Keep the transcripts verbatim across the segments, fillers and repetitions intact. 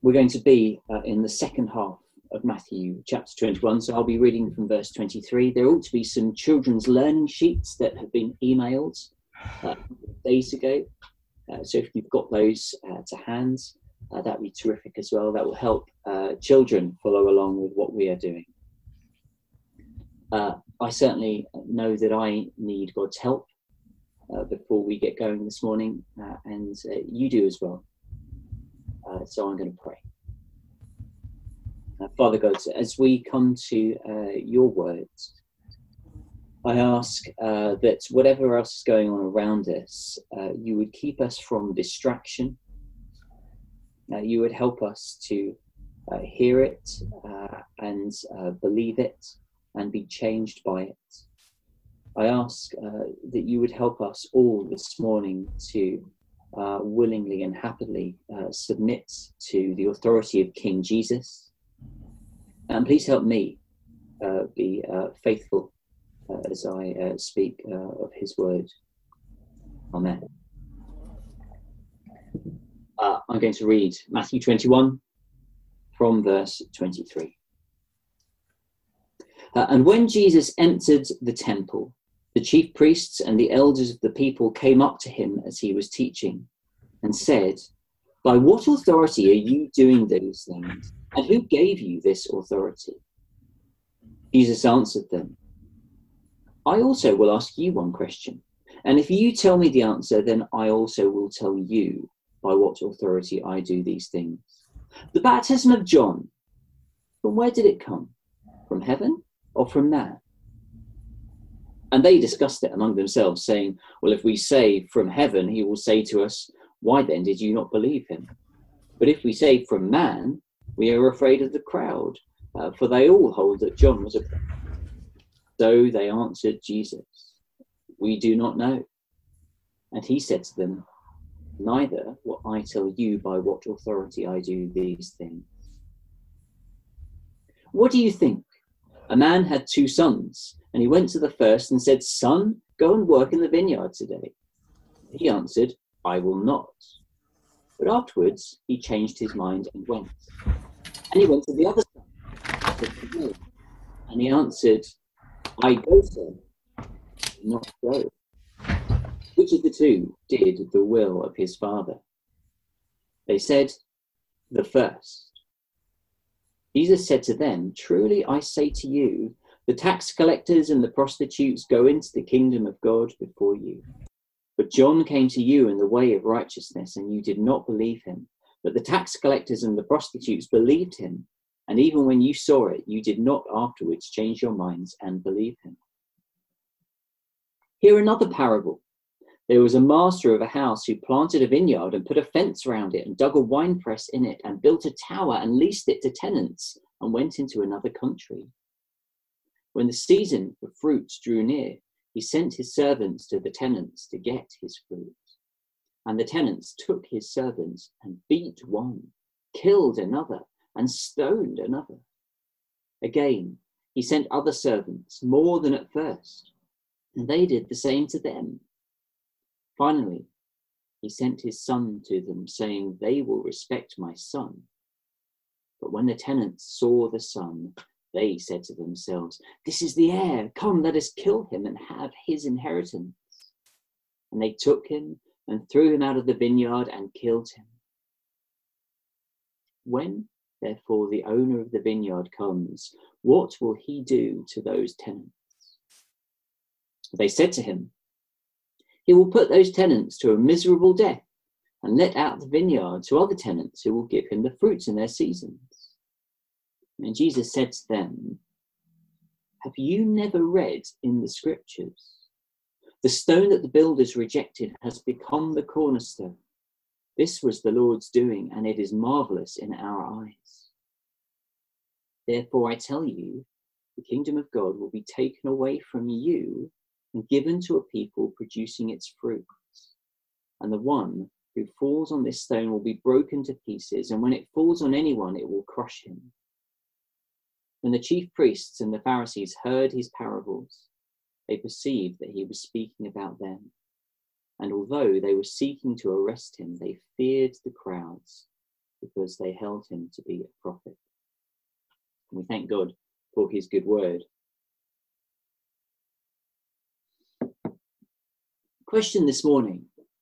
we're going to be uh, in the second half of Matthew chapter twenty-one. So I'll be reading from verse twenty-three. There ought to be some children's learning sheets that have been emailed uh, days ago. Uh, so if you've got those uh, to hand, uh, that'd be terrific as well. That will help uh, children follow along with what we are doing. Uh, I certainly know that I need God's help uh, before we get going this morning, uh, and uh, you do as well. Uh, so I'm going to pray. Uh, Father God, as we come to uh, your words, I ask uh, that whatever else is going on around us, uh, you would keep us from distraction. Uh, you would help us to uh, hear it uh, and uh, believe it and be changed by it. I ask uh, that you would help us all this morning to uh, willingly and happily uh, submit to the authority of King Jesus. And please help me uh, be uh, faithful uh, as I uh, speak uh, of his word. Amen. Uh, I'm going to read Matthew twenty-one from verse twenty-three. Uh, and when Jesus entered the temple, the chief priests and the elders of the people came up to him as he was teaching and said, "By what authority are you doing these things? And who gave you this authority?" Jesus answered them, "I also will ask you one question. And if you tell me the answer, then I also will tell you by what authority I do these things. The baptism of John, from where did it come? From heaven or from man?" And they discussed it among themselves, saying, "Well, if we say from heaven, he will say to us, 'Why then did you not believe him?' But if we say from man, we are afraid of the crowd, uh, for they all hold that John was a prophet." So they answered Jesus, "We do not know." And he said to them, "Neither will I tell you by what authority I do these things. What do you think? A man had two sons, and he went to the first and said, 'Son, go and work in the vineyard today.' He answered, 'I will not.' But afterwards he changed his mind and went. And he went to the other son, and he answered, 'I go, sir, not go.' Which of the two did the will of his father?" They said, "The first." Jesus said to them, "Truly I say to you, the tax collectors and the prostitutes go into the kingdom of God before you. But John came to you in the way of righteousness, and you did not believe him. But the tax collectors and the prostitutes believed him. And even when you saw it, you did not afterwards change your minds and believe him." Hear another parable. There was a master of a house who planted a vineyard and put a fence around it and dug a winepress in it and built a tower and leased it to tenants and went into another country. When the season for fruit drew near, he sent his servants to the tenants to get his fruit. And the tenants took his servants and beat one, killed another, and stoned another. Again, he sent other servants, more than at first, and they did the same to them. Finally, he sent his son to them, saying, "They will respect my son." But when the tenants saw the son, they said to themselves, "This is the heir. Come, let us kill him and have his inheritance." And they took him and threw him out of the vineyard and killed him. When, therefore, the owner of the vineyard comes, what will he do to those tenants? They said to him, "He will put those tenants to a miserable death and let out the vineyard to other tenants who will give him the fruits in their seasons." And Jesus said to them, "Have you never read in the scriptures, 'The stone that the builders rejected has become the cornerstone. This was the Lord's doing, and it is marvelous in our eyes.' Therefore I tell you, the kingdom of God will be taken away from you and given to a people producing its fruit. And the one who falls on this stone will be broken to pieces, and when it falls on anyone, it will crush him." When the chief priests and the Pharisees heard his parables, they perceived that he was speaking about them. And although they were seeking to arrest him, they feared the crowds, because they held him to be a prophet. And we thank God for his good word. Question this morning: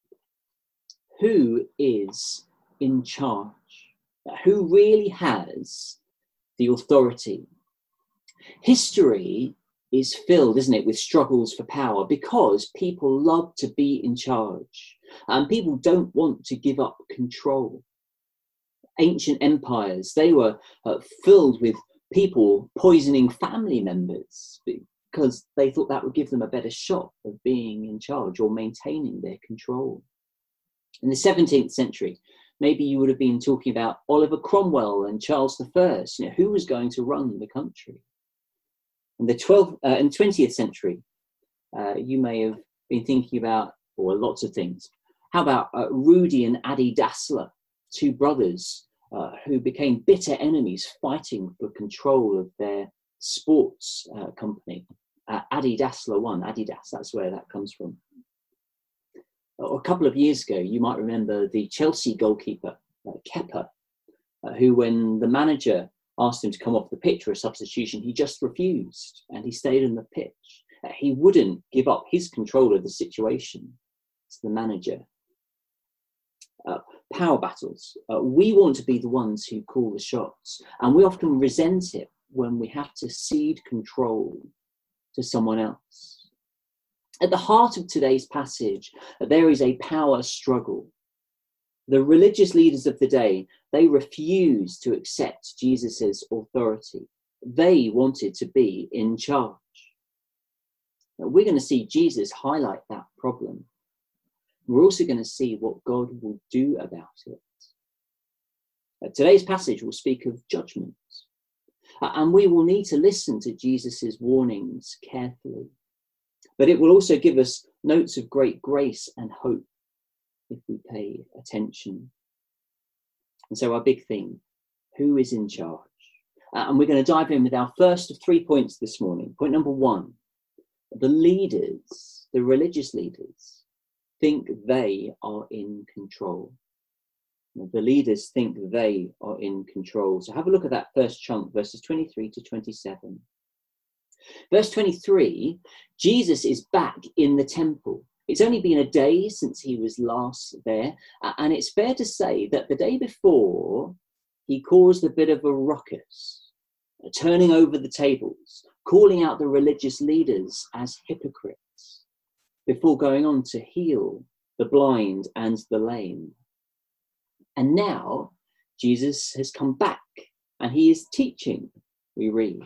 who is in charge? Who really has the authority? History is filled, isn't it, with struggles for power because people love to be in charge and people don't want to give up control. Ancient empires, they were uh, filled with people poisoning family members because they thought that would give them a better shot of being in charge or maintaining their control. In the seventeenth century, maybe you would have been talking about Oliver Cromwell and Charles the First. You know, who was going to run the country? In the twelfth uh, and twentieth century, uh, you may have been thinking about, or lots of things. How about uh, Rudy and Adi Dassler, two brothers uh, who became bitter enemies fighting for control of their sports uh, company? Uh, Adi Dassler won. Adidas, that's where that comes from. A couple of years ago, you might remember the Chelsea goalkeeper, uh, Kepa, uh, who, when the manager asked him to come off the pitch for a substitution, he just refused and he stayed on the pitch. Uh, he wouldn't give up his control of the situation to the manager. Uh, power battles. Uh, we want to be the ones who call the shots, and we often resent it when we have to cede control to someone else. At the heart of today's passage, there is a power struggle. The religious leaders of the day, they refused to accept Jesus's authority. They wanted to be in charge. Now, we're going to see Jesus highlight that problem. We're also going to see what God will do about it. Uh, today's passage will speak of judgment, uh, and we will need to listen to Jesus's warnings carefully. But it will also give us notes of great grace and hope if we pay attention. And so our big theme, who is in charge? Uh, and we're going to dive in with our first of three points this morning. Point number one, the leaders, the religious leaders, think they are in control. The leaders think they are in control. So have a look at that first chunk, verses twenty-three to twenty-seven. Verse twenty-three, Jesus is back in the temple. It's only been a day since he was last there, and it's fair to say that the day before, he caused a bit of a ruckus, turning over the tables, calling out the religious leaders as hypocrites, before going on to heal the blind and the lame. And now, Jesus has come back, and he is teaching, we read.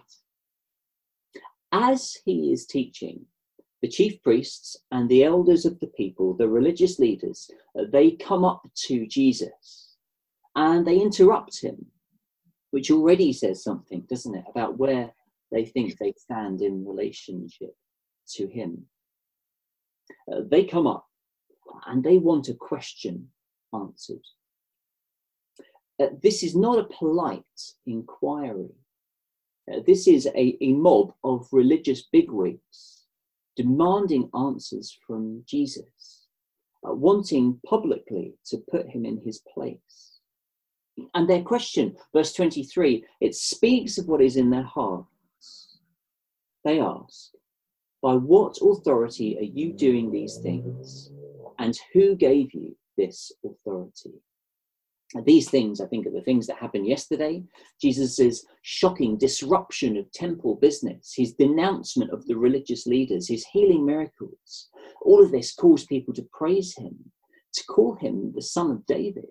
As he is teaching, the chief priests and the elders of the people, the religious leaders, they come up to Jesus and they interrupt him, which already says something, doesn't it, about where they think they stand in relationship to him. Uh, they come up and they want a question answered. Uh, this is not a polite inquiry. Uh, this is a, a mob of religious bigwigs demanding answers from Jesus, uh, wanting publicly to put him in his place. And their question, verse twenty-three, it speaks of what is in their hearts. They ask, by what authority are you doing these things? And who gave you this authority? These things, I think, are the things that happened yesterday. Jesus' shocking disruption of temple business, his denouncement of the religious leaders, his healing miracles. All of this caused people to praise him, to call him the Son of David.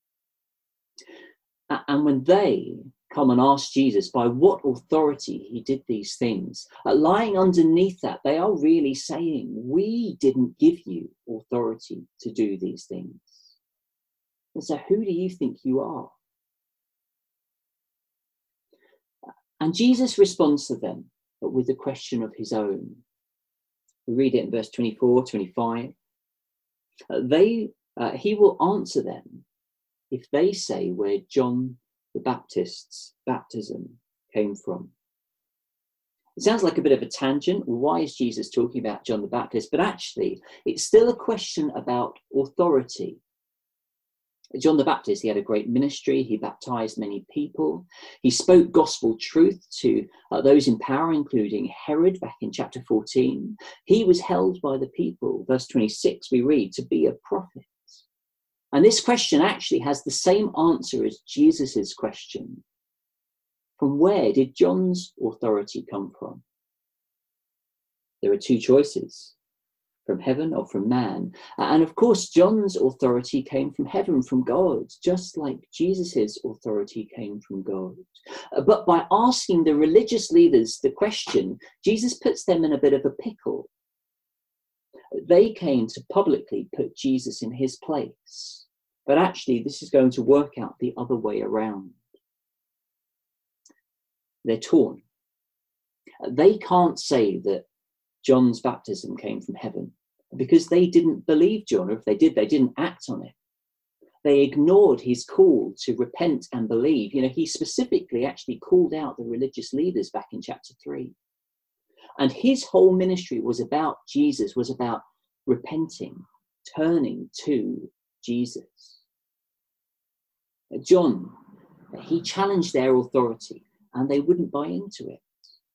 And when they come and ask Jesus by what authority he did these things, lying underneath that, they are really saying, we didn't give you authority to do these things. And so who do you think you are? And Jesus responds to them, but with a question of his own. We read it in verse twenty-four, twenty-five. Uh, they, uh, he will answer them if they say where John the Baptist's baptism came from. It sounds like a bit of a tangent. Why is Jesus talking about John the Baptist? But actually, it's still a question about authority. John the Baptist, he had a great ministry. He baptized many people. He spoke gospel truth to uh, those in power, including Herod back in chapter fourteen. He was held by the people, verse twenty-six, we read, to be a prophet. And this question actually has the same answer as Jesus's question. From where did John's authority come from? There are two choices. From heaven or from man. And of course, John's authority came from heaven, from God, just like Jesus's authority came from God. But by asking the religious leaders the question, Jesus puts them in a bit of a pickle. They came to publicly put Jesus in his place. But actually, this is going to work out the other way around. They're torn. They can't say that John's baptism came from heaven because they didn't believe John, or if they did, they didn't act on it. They ignored his call to repent and believe. You know, he specifically actually called out the religious leaders back in chapter three. And his whole ministry was about Jesus, was about repenting, turning to Jesus. John, he challenged their authority and they wouldn't buy into it.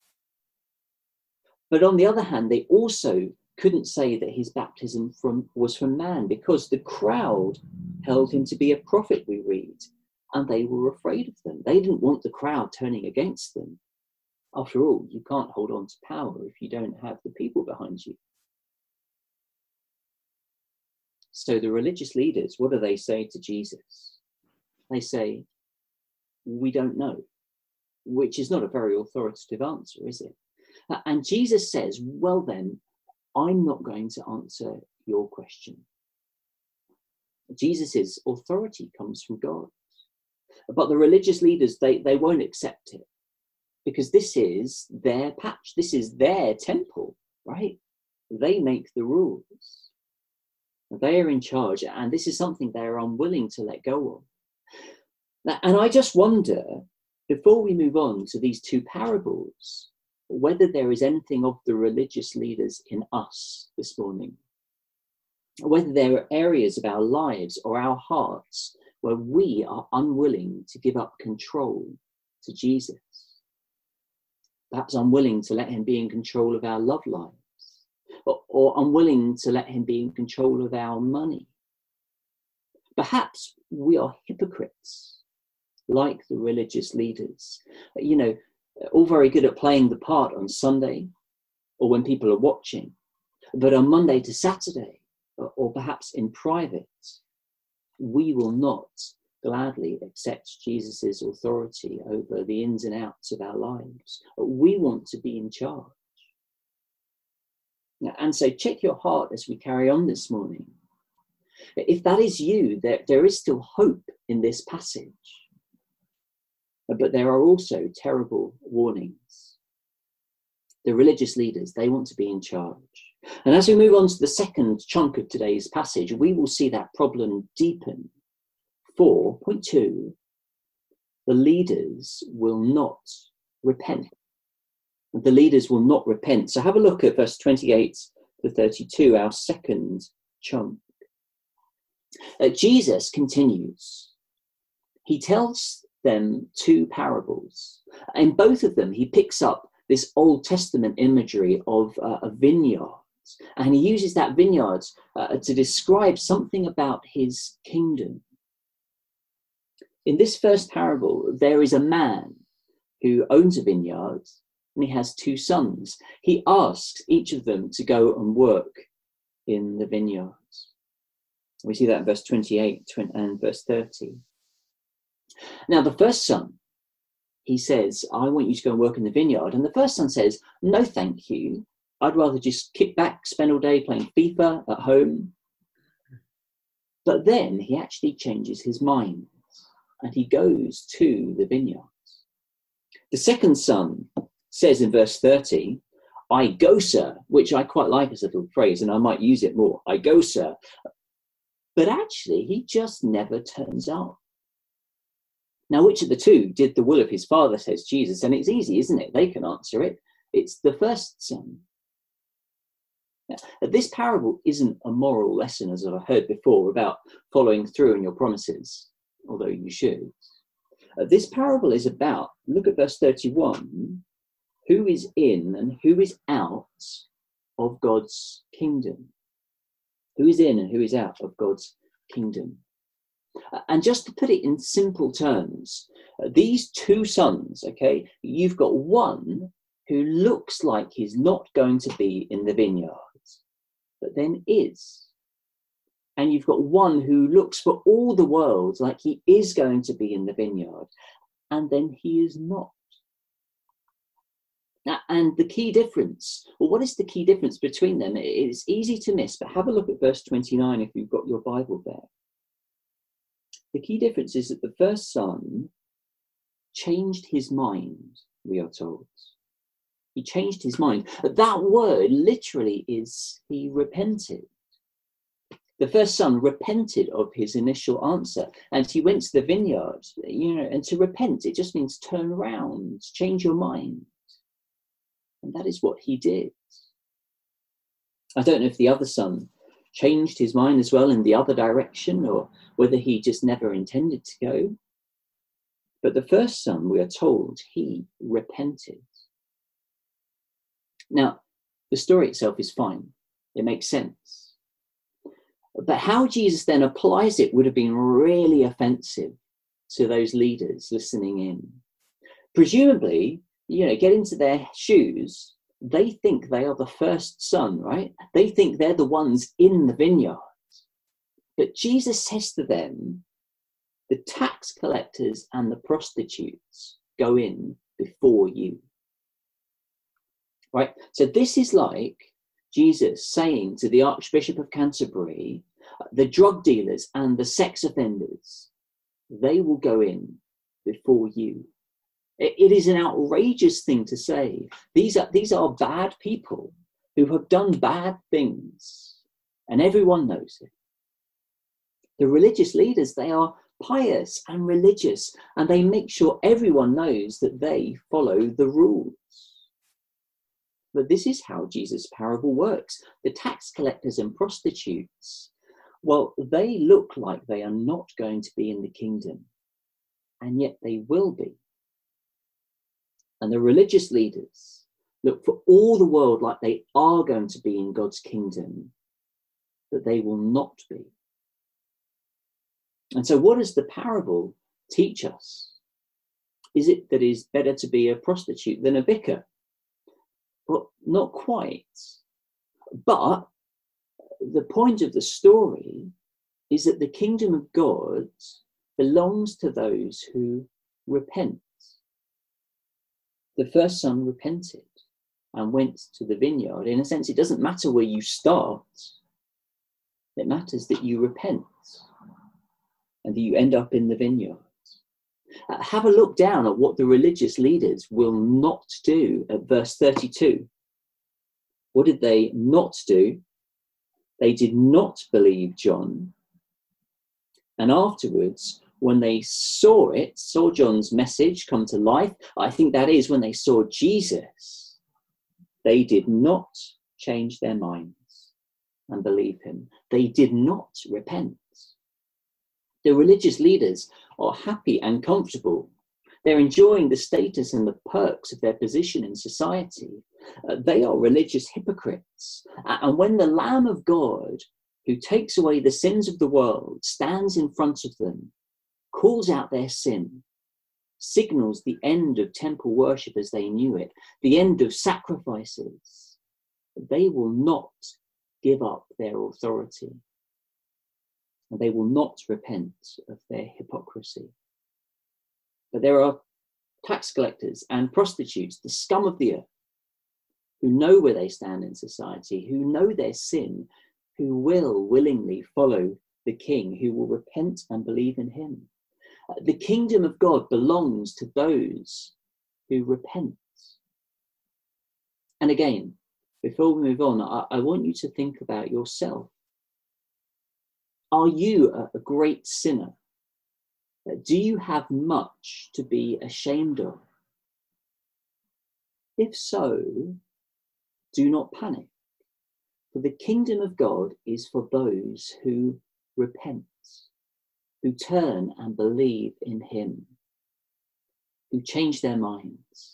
But on the other hand, they also couldn't say that his baptism from, was from man because the crowd held him to be a prophet, we read, and they were afraid of them. They didn't want the crowd turning against them. After all, you can't hold on to power if you don't have the people behind you. So the religious leaders, what do they say to Jesus? They say, we don't know, which is not a very authoritative answer, is it? And Jesus says, well then, I'm not going to answer your question. Jesus's authority comes from God. But the religious leaders, they, they won't accept it because this is their patch. This is their temple, right? They make the rules. They are in charge, and this is something they are unwilling to let go of. And I just wonder, before we move on to these two parables, whether there is anything of the religious leaders in us this morning, whether there are areas of our lives or our hearts where we are unwilling to give up control to Jesus, perhaps unwilling to let him be in control of our love lives, or, or unwilling to let him be in control of our money. Perhaps we are hypocrites like the religious leaders. You know, all very good at playing the part on Sunday or when people are watching, but on Monday to Saturday, or, or perhaps in private, we will not gladly accept Jesus's authority over the ins and outs of our lives. We want to be in charge. And so check your heart as we carry on this morning. If that is you, there, there is still hope in this passage. But there are also terrible warnings. The religious leaders, they want to be in charge. And as we move on to the second chunk of today's passage, we will see that problem deepen. For, point two, the leaders will not repent. The leaders will not repent. So have a look at verse twenty-eight to thirty-two, our second chunk. Uh, Jesus continues. He tells them two parables. In both of them, he picks up this Old Testament imagery of uh, a vineyard, and he uses that vineyard uh, to describe something about his kingdom. In this first parable, there is a man who owns a vineyard, and he has two sons. He asks each of them to go and work in the vineyard. We see that in verse twenty-eight and verse thirty. Now, the first son, he says, I want you to go and work in the vineyard. And the first son says, no, thank you. I'd rather just kick back, spend all day playing FIFA at home. But then he actually changes his mind and he goes to the vineyard. The second son says in verse thirty, I go, sir, which I quite like as a little phrase, and I might use it more. I go, sir. But actually, he just never turns up. Now, which of the two did the will of his father, says Jesus? And it's easy, isn't it? They can answer it. It's the first son. Now, this parable isn't a moral lesson, as I've heard before, about following through on your promises, although you should. Uh, this parable is about, look at verse thirty-one, who is in and who is out of God's kingdom. Who is in and who is out of God's kingdom. Uh, and just to put it in simple terms, uh, these two sons, okay, you've got one who looks like he's not going to be in the vineyard, but then is. And you've got one who looks for all the world like he is going to be in the vineyard, and then he is not. And the key difference, well, what is the key difference between them? It's easy to miss, but have a look at verse twenty-nine if you've got your Bible there. The key difference is that the first son changed his mind, we are told. He changed his mind. That word literally is he repented. The first son repented of his initial answer, and he went to the vineyard. You know, and to repent, it just means turn around, change your mind. And that is what he did. I don't know if the other son changed his mind as well in the other direction, or whether he just never intended to go. But the first son, we are told, he repented. Now, the story itself is fine. It makes sense. But how Jesus then applies it would have been really offensive to those leaders listening in. Presumably, you know, get into their shoes, they think they are the first son, right? They think they're the ones in the vineyard. But Jesus says to them, the tax collectors and the prostitutes go in before you. Right? So this is like Jesus saying to the Archbishop of Canterbury, the drug dealers and the sex offenders, they will go in before you. It is an outrageous thing to say. These are, these are bad people who have done bad things, and everyone knows it. The religious leaders, they are pious and religious, and they make sure everyone knows that they follow the rules. But this is how Jesus' parable works. The tax collectors and prostitutes, well, they look like they are not going to be in the kingdom, and yet they will be. And the religious leaders look for all the world like they are going to be in God's kingdom, but they will not be. And so what does the parable teach us? Is it that it is better to be a prostitute than a vicar? Well, not quite. But the point of the story is that the kingdom of God belongs to those who repent. The first son repented and went to the vineyard. In a sense, it doesn't matter where you start. It matters that you repent and that you end up in the vineyard. Uh, have a look down at what the religious leaders will not do at verse thirty-two. What did they not do? They did not believe John. And afterwards, when they saw it, saw John's message come to life, I think that is when they saw Jesus, they did not change their minds and believe him. They did not repent. The religious leaders are happy and comfortable. They're enjoying the status and the perks of their position in society. Uh, they are religious hypocrites. And when the Lamb of God, who takes away the sins of the world, stands in front of them, calls out their sin, signals the end of temple worship as they knew it, the end of sacrifices, they will not give up their authority. And they will not repent of their hypocrisy. But there are tax collectors and prostitutes, the scum of the earth, who know where they stand in society, who know their sin, who will willingly follow the King, who will repent and believe in him. The kingdom of God belongs to those who repent. And again, before we move on, I, I want you to think about yourself. Are you a, a great sinner? Do you have much to be ashamed of? If so, do not panic. For the kingdom of God is for those who repent, who turn and believe in him, who change their minds.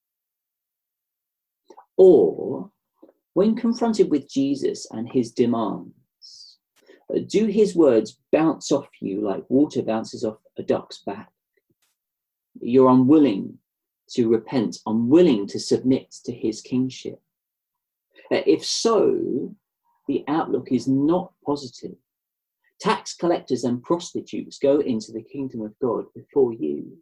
Or, when confronted with Jesus and his demands, do his words bounce off you like water bounces off a duck's back? You're unwilling to repent, unwilling to submit to his kingship. If so, the outlook is not positive. Tax collectors and prostitutes go into the kingdom of God before you.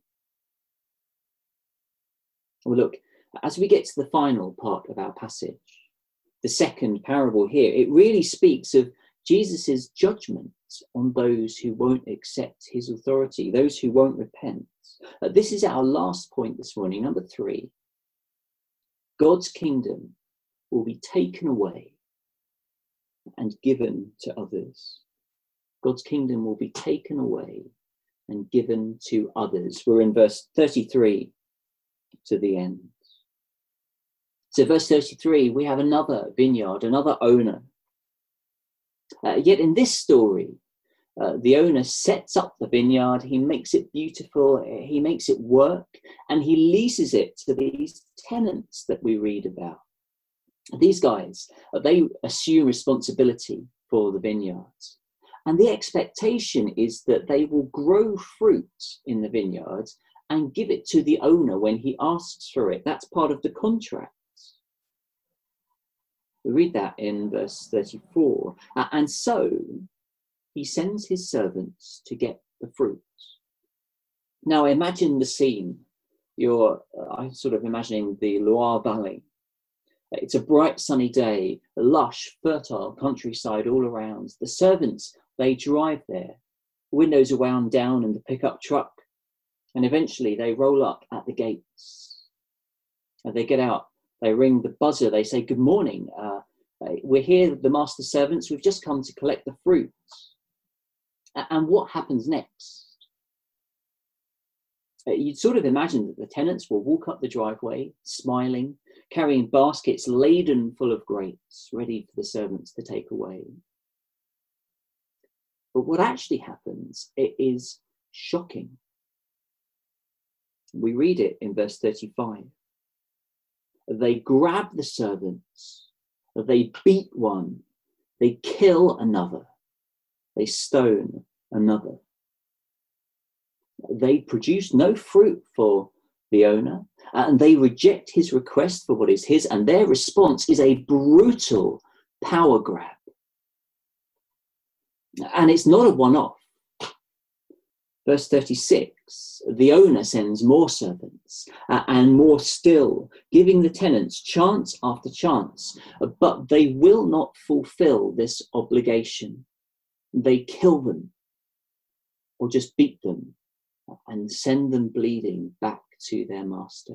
Well, look, as we get to the final part of our passage, the second parable here, it really speaks of Jesus's judgment on those who won't accept his authority, those who won't repent. Uh, this is our last point this morning, number three. God's kingdom will be taken away and given to others. God's kingdom will be taken away and given to others. We're in verse thirty-three to the end. So verse thirty-three, we have another vineyard, another owner. Uh, yet in this story, uh, the owner sets up the vineyard, he makes it beautiful, he makes it work, and he leases it to these tenants that we read about. These guys, uh, they assume responsibility for the vineyards. And the expectation is that they will grow fruit in the vineyard and give it to the owner when he asks for it. That's part of the contract. We read that in verse thirty-four. Uh, and so he sends his servants to get the fruit. Now imagine the scene. You're, uh, I'm sort of imagining the Loire Valley. It's a bright sunny day, a lush, fertile countryside all around. The servants, they drive there. The windows are wound down in the pickup truck, and eventually they roll up at the gates. And they get out, they ring the buzzer, they say, "Good morning, uh, we're here, the master servants, we've just come to collect the fruit." And what happens next? You'd sort of imagine that the tenants will walk up the driveway, smiling, carrying baskets laden full of grapes, ready for the servants to take away. But what actually happens, it is shocking. We read it in verse thirty-five. They grab the servants, they beat one, they kill another, they stone another. They produce no fruit for the owner, and they reject his request for what is his, and their response is a brutal power grab. And it's not a one-off. Verse thirty-six, the owner sends more servants uh, and more still, giving the tenants chance after chance, uh, but they will not fulfill this obligation. They kill them or just beat them and send them bleeding back to their master.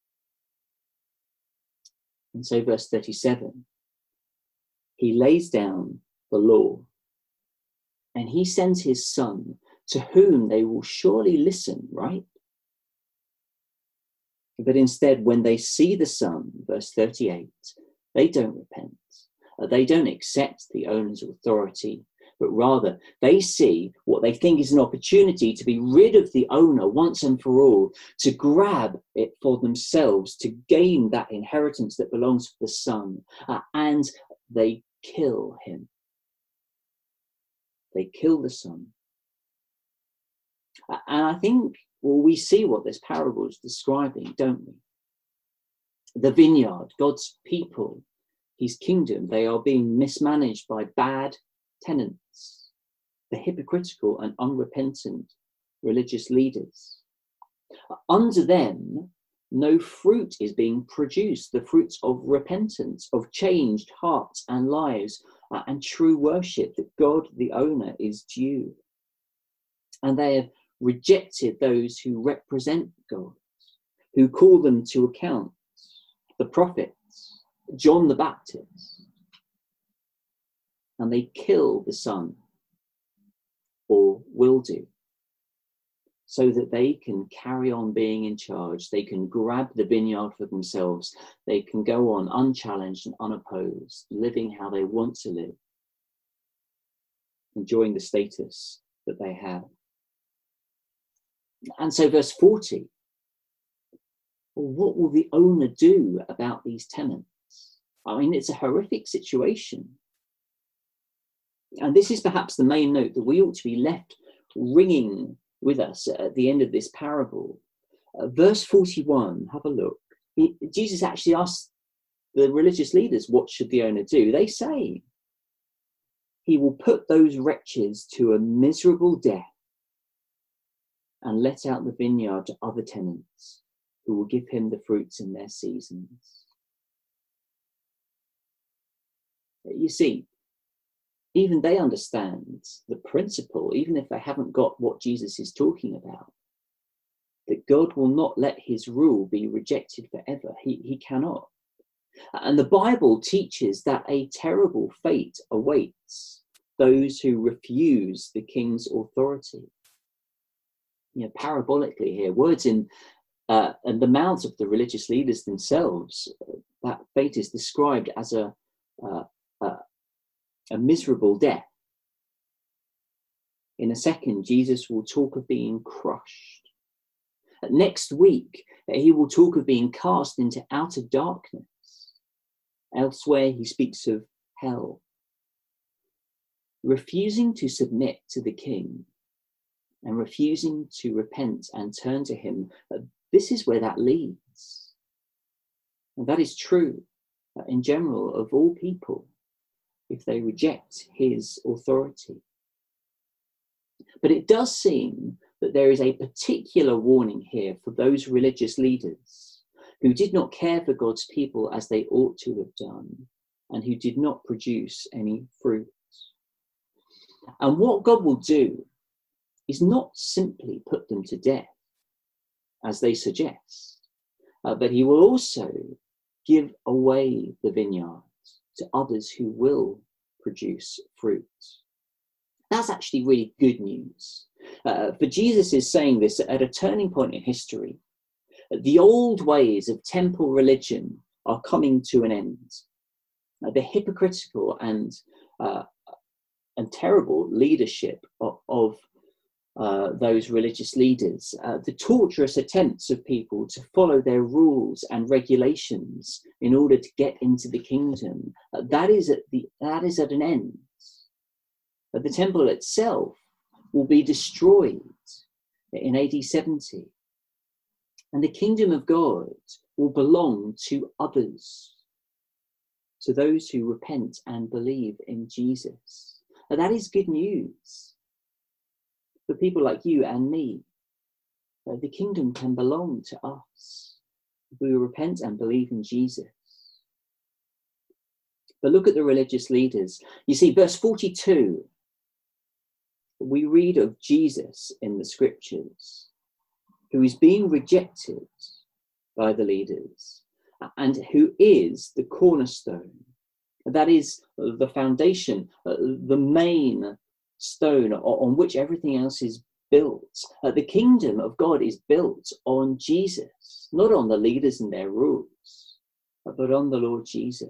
And so verse thirty-seven, he lays down the law and he sends his son, to whom they will surely listen, right? But instead, when they see the son, verse thirty-eight, they don't repent. They don't accept the owner's authority, but rather they see what they think is an opportunity to be rid of the owner once and for all, to grab it for themselves, to gain that inheritance that belongs to the son, uh, and they kill him. They kill the son. Uh, and I think, well, we see what this parable is describing, don't we? The vineyard, God's people, his kingdom, they are being mismanaged by bad tenants, the hypocritical and unrepentant religious leaders. Under them, no fruit is being produced, the fruits of repentance, of changed hearts and lives, uh, and true worship that God, the owner, is due. And they have rejected those who represent God, who call them to account, the prophets, John the Baptist. And they kill the son, or will do. so that they can carry on being in charge. They can grab the vineyard for themselves. They can go on unchallenged and unopposed, living how they want to live, enjoying the status that they have. And so verse forty, well, what will the owner do about these tenants? I mean, it's a horrific situation. And this is perhaps the main note that we ought to be left ringing with us at the end of this parable. Uh, verse forty-one, have a look. He, Jesus actually asks the religious leaders, what should the owner do? They say, he will put those wretches to a miserable death and let out the vineyard to other tenants who will give him the fruits in their seasons. You see, even they understand the principle, even if they haven't got what Jesus is talking about, that God will not let his rule be rejected forever. He, he cannot. And the Bible teaches that a terrible fate awaits those who refuse the king's authority. You know, parabolically here, words in uh, and the mouths of the religious leaders themselves, uh, that fate is described as a, uh, uh, a miserable death. In a second, Jesus will talk of being crushed. Next week, he will talk of being cast into outer darkness. Elsewhere, he speaks of hell. Refusing to submit to the king and refusing to repent and turn to him, this is where that leads. And that is true in general of all people if they reject his authority. But it does seem that there is a particular warning here for those religious leaders who did not care for God's people as they ought to have done and who did not produce any fruit. And what God will do is not simply put them to death, as they suggest, uh, but he will also give away the vineyard to others who will produce fruit. That's actually really good news. Uh, for Jesus is saying this at a turning point in history. The old ways of temple religion are coming to an end. Uh, the hypocritical and uh, and terrible leadership of, of uh, those religious leaders, uh, the torturous attempts of people to follow their rules and regulations in order to get into the kingdom, uh, that is at the that is at an end. Uh, the temple itself will be destroyed in A D seventy, and the kingdom of God will belong to others, to those who repent and believe in Jesus. And that is good news for people like you and me. Uh, the kingdom can belong to us if we repent and believe in Jesus. But look at the religious leaders. You see, verse forty-two, we read of Jesus in the scriptures, who is being rejected by the leaders and who is the cornerstone. That is the foundation, uh, the main stone on which everything else is built. Uh, the kingdom of God is built on Jesus, not on the leaders and their rules, but on the Lord Jesus.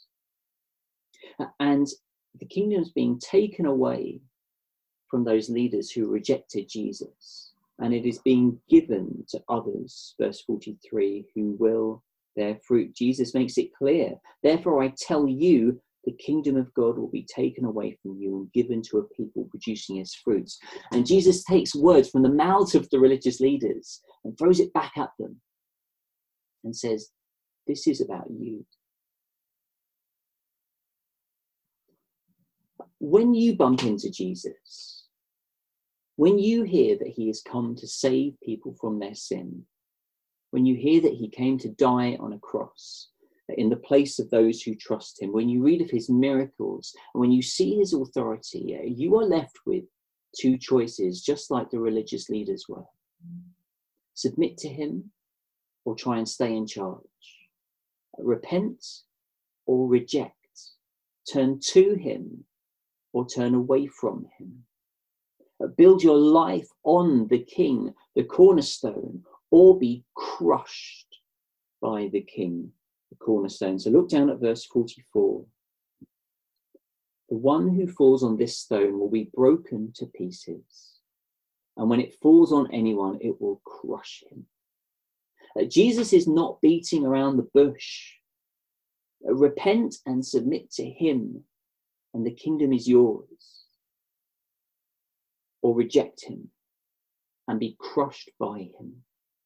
And the kingdom is being taken away from those leaders who rejected Jesus, and it is being given to others, verse forty-three, who will bear fruit. Jesus makes it clear. Therefore, I tell you, the kingdom of God will be taken away from you and given to a people producing its fruits. And Jesus takes words from the mouths of the religious leaders and throws it back at them and says, this is about you. When you bump into Jesus, when you hear that he has come to save people from their sin, when you hear that he came to die on a cross in the place of those who trust him, when you read of his miracles, and when you see his authority, you are left with two choices, just like the religious leaders were. Submit to him or try and stay in charge. Repent or reject. Turn to him or turn away from him. Uh, build your life on the King, the cornerstone, or be crushed by the King, the cornerstone. So look down at verse forty-four. The one who falls on this stone will be broken to pieces, and when it falls on anyone, it will crush him. Uh, Jesus is not beating around the bush. Uh, repent and submit to him, and the kingdom is yours. Or reject him and be crushed by him.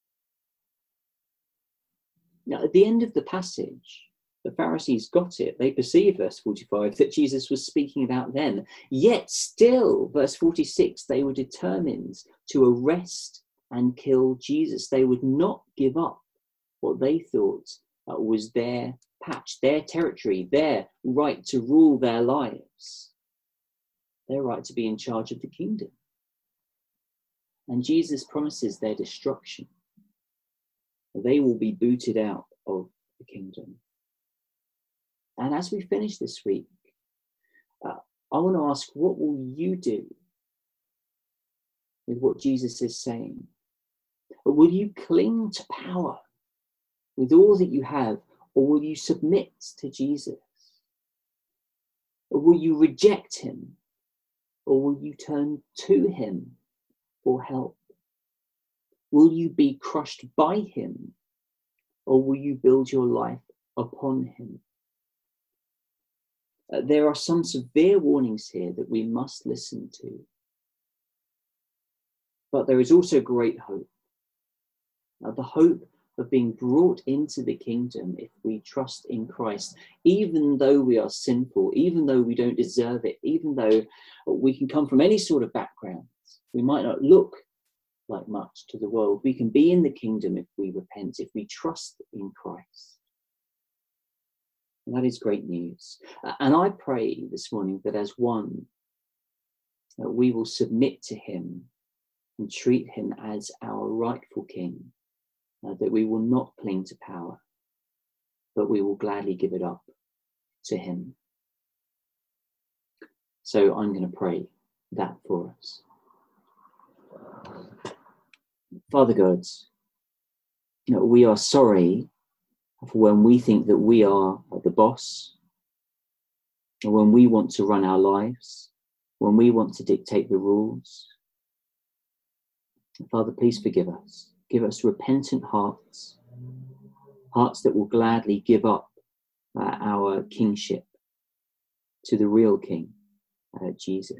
Now, at the end of the passage, the Pharisees got it. They perceived, verse forty-five, that Jesus was speaking about them. Yet still, verse forty-six, they were determined to arrest and kill Jesus. They would not give up what they thought uh, was their patch, their territory, their right to rule their lives, their right to be in charge of the kingdom. And Jesus promises their destruction. They will be booted out of the kingdom. And as we finish this week, uh, I want to ask, what will you do with what Jesus is saying? Or will you cling to power with all that you have, or will you submit to Jesus? Or will you reject him, or will you turn to him for help? Will you be crushed by him, or will you build your life upon him? Uh, there are some severe warnings here that we must listen to. But there is also great hope. Now, the hope of being brought into the kingdom if we trust in Christ, even though we are sinful, even though we don't deserve it, even though we can come from any sort of background. We might not look like much to the world. We can be in the kingdom if we repent, if we trust in Christ. And that is great news. And I pray this morning that as one, that we will submit to him and treat him as our rightful king, uh, that we will not cling to power, but we will gladly give it up to him. So I'm going to pray that for us. Father God, you know, we are sorry for when we think that we are the boss, or when we want to run our lives, when we want to dictate the rules. Father, please forgive us. Give us repentant hearts, hearts that will gladly give up uh, our kingship to the real King, uh, Jesus.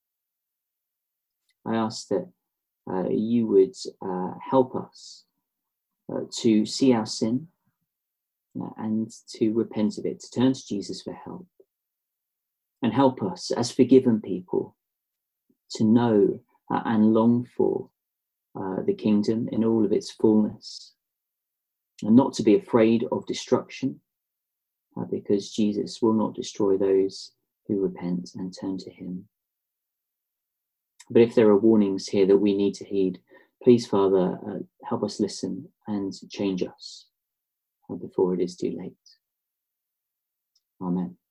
I ask that uh, you would uh, help us uh, to see our sin uh, and to repent of it, to turn to Jesus for help. And help us as forgiven people to know uh, and long for uh, the kingdom in all of its fullness, and not to be afraid of destruction, uh, because Jesus will not destroy those who repent and turn to him. But if there are warnings here that we need to heed, please, Father, uh, help us listen and change us uh, before it is too late. Amen.